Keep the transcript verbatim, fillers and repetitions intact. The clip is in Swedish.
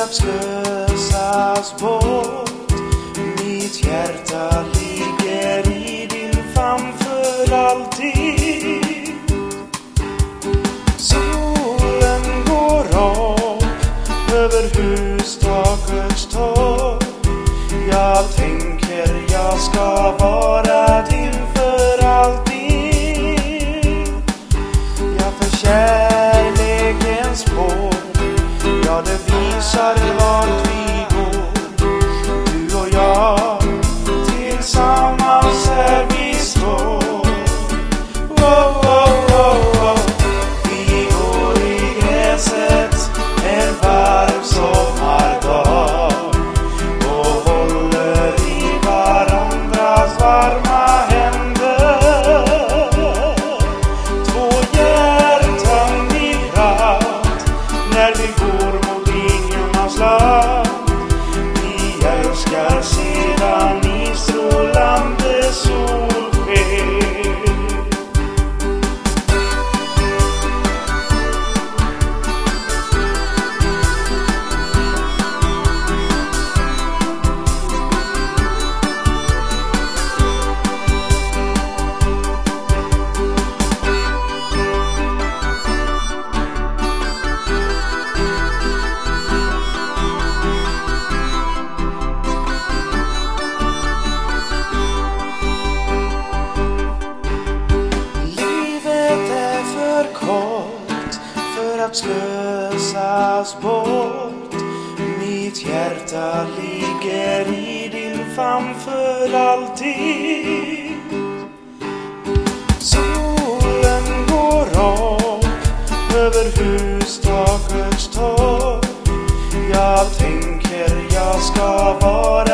att slösas bort. Mitt hjärta ligger i din famn för alltid. Solen går upp över hustakets topp. Jag tänker jag ska vara din för alltid. Ja, för kärlekens spår, ja, det visar vart vi går. Du och jag, tillsammans är vi står. Oh, oh, oh, oh. Vi går i gräset en varm sommardag och håller i varandras varma händer. Två hjärtan i kraft när vi går mot vingarnas land. Vi älskar sedan i strålande solsken. För att slösas bort. Mitt hjärta ligger i din famn för alltid. Solen går upp över hustakets topp. Jag tänker jag ska vara